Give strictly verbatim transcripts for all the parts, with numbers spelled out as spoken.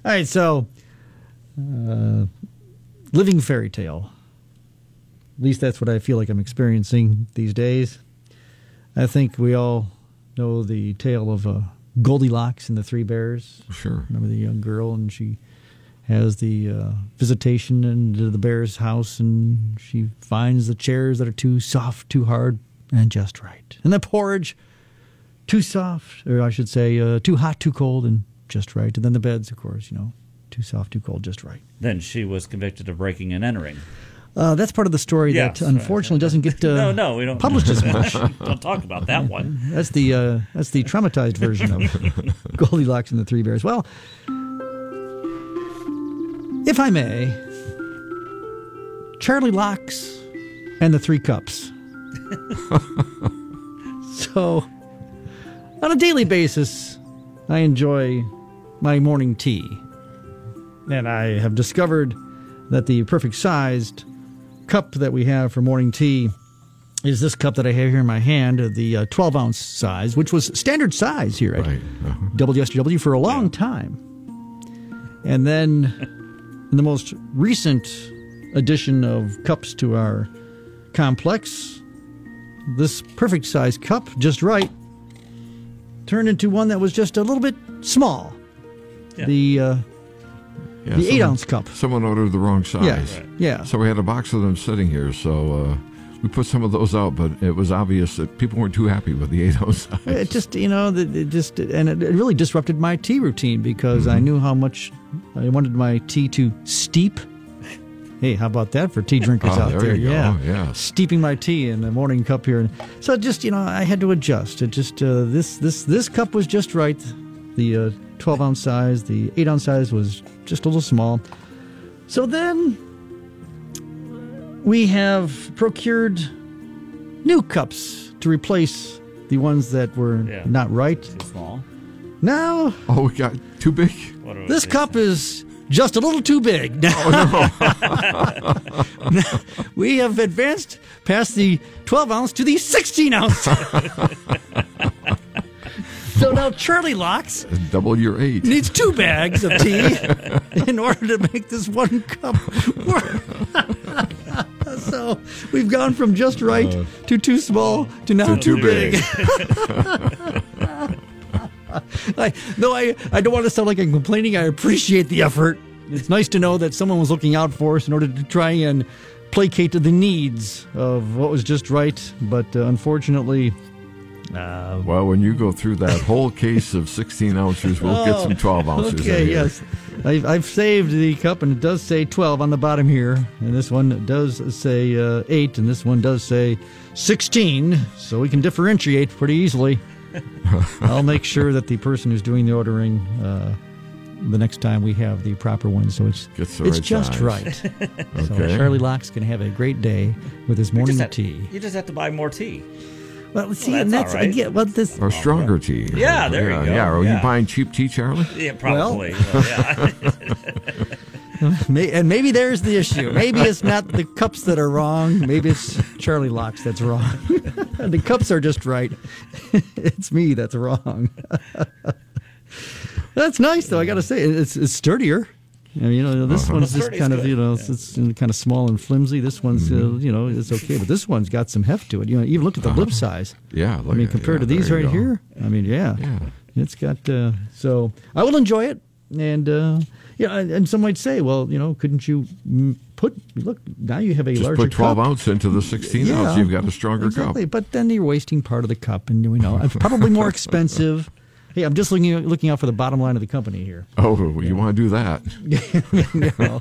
All right, so uh, living fairy tale. At least that's what I feel like I'm experiencing these days. I think we all know the tale of uh, Goldilocks and the Three Bears. Sure. Remember the young girl, and she has the uh, visitation into the bear's house, and she finds the chairs that are too soft, too hard, and just right. And the porridge, too soft, or I should say, uh, too hot, too cold, and just right. And then the beds, of course, you know, too soft, too cold, just right. Then she was convicted of breaking and entering. Uh, that's part of the story Yes, that unfortunately right. doesn't get uh, no, no, we don't published as much. Don't talk about that one. That's the uh, that's the traumatized version of Goldilocks and the Three Bears. Well, if I may, Charlie Locks and the Three Cups. So, on a daily basis, I enjoy my morning tea. And I have discovered that the perfect sized cup that we have for morning tea is this cup that I have here in my hand, the uh, twelve ounce size, which was standard size here at Right. Uh-huh. W S W for a long time. And then in the most recent addition of cups to our complex, this perfect size cup, just right, turned into one that was just a little bit small. Yeah. The uh, Yeah, the eight someone- ounce cup. Someone ordered the wrong size. Yeah, Right. yeah. So we had a box of them sitting here. So uh, we put some of those out, but it was obvious that people weren't too happy with the eight ounce size. It just, you know, it it just, and it it really disrupted my tea routine because I knew how much I wanted my tea to steep. Hey, how about that for tea drinkers Oh, out there there? you go. Yeah, Yeah. steeping my tea in the morning cup here. So just, you know, I had to adjust. It just uh, this this this cup was just right. The uh, twelve ounce size, the eight ounce size was just a little small. So then we have procured new cups to replace the ones that were Yeah. not right. Too small. Now, Oh, we got too big? What are this these? cup is just a little too big. Now, we have advanced past the twelve ounce to the sixteen ounce. So now Charlie Locks Double your eight. needs two bags of tea in order to make this one cup work. So we've gone from just right Uh, to too small to now to too too big. big. I, no, I, I don't want to sound like I'm complaining. I appreciate the effort. It's nice to know that someone was looking out for us in order to try and placate to the needs of what was just right. But uh, unfortunately, uh, Well, when you go through that whole case of sixteen ounces, we'll get some twelve ounces. okay, in here. yes. I've, I've saved the cup, and it does say twelve on the bottom here. And this one does say uh, eight, and this one does say sixteen. So we can differentiate pretty easily. I'll make sure that the person who's doing the ordering, uh, the next time we have the proper one, so it's Gets the it's right just size. right. So Okay. Charlie Locks can have a great day with his You morning just, have, tea. you just have to buy more tea. Well, see, that's and that's all right. again, well, this. Or stronger tea. Yeah, there yeah, you go. Yeah, are Yeah. you buying cheap tea, Charlie? Yeah, probably. Well, yeah. May, and maybe there's the issue. Maybe it's not the cups that are wrong. Maybe it's Charlie Locks that's wrong. The cups are just right. It's me that's wrong. That's nice, though. I got to say, it's, it's sturdier. I mean, you know, this Uh-huh. one's just Sturdy's kind of, good. you know, it's, it's kind of small and flimsy. This one's, uh, you know, it's okay, but this one's got some heft to it. You know, even look at the lip size. Yeah. I Look mean, at- compared yeah, to these there right you go. here, I mean, yeah, Yeah. it's got. Uh, so I will enjoy it, and uh, yeah, and, and some might say, well, you know, couldn't you mm, put? Look, now you have a Just larger put twelve cup. ounce into the sixteen ounce. You've got a stronger exactly. cup. But then you're wasting part of the cup, and you know, it's probably more expensive. Hey, I'm just looking looking out for the bottom line of the company here. Oh, you want to do that? You know.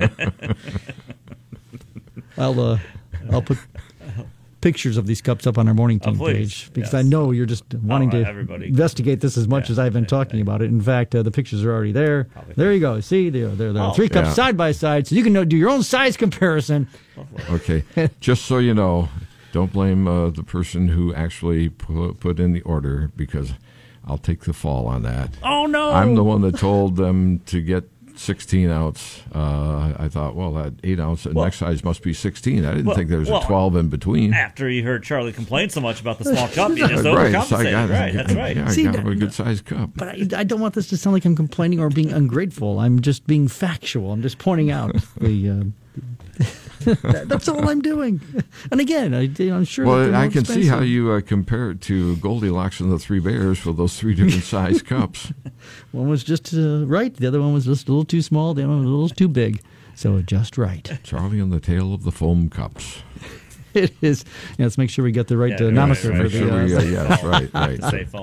I'll uh, I'll put pictures of these cups up on our morning team Oh, please. page because Yes. I know you're just wanting All right, to everybody. investigate this as much Yeah, as I've been yeah, talking yeah. about it. In fact, uh, the pictures are already there. Probably. There you go. See, there, there, there are Oh, three cups yeah. side by side, so you can know, do your own size comparison. Okay. Just so you know, don't blame uh, the person who actually put, put in the order because I'll take the fall on that. Oh, no. I'm the one that told them to get sixteen ounce. Uh, I thought, well, that eight ounce Well- next size must be sixteen. I didn't Well- think there was well, a twelve in between. After you heard Charlie complain so much about the small cup, you just Right, overcompensated. so I got, right, that's right. Yeah, I See, got him a that- good sized cup. But I, I don't want this to sound like I'm complaining or being ungrateful. I'm just being factual. I'm just pointing out the. Uh, that- that's all I'm doing. And again, I, I'm sure. that Well, they're I more can see how expensive. you uh, compare it to Goldilocks and the Three Bears for those three different size cups. One was just uh, right. The other one was just a little too small. The other one was a little too big. So just right. Charlie and the Tale of the Foam Cups. It is. Yeah, let's make sure we get the right Yeah, uh, right, moniker right, for Make the. sure Uh, we, uh, yes, right, right. Say phone.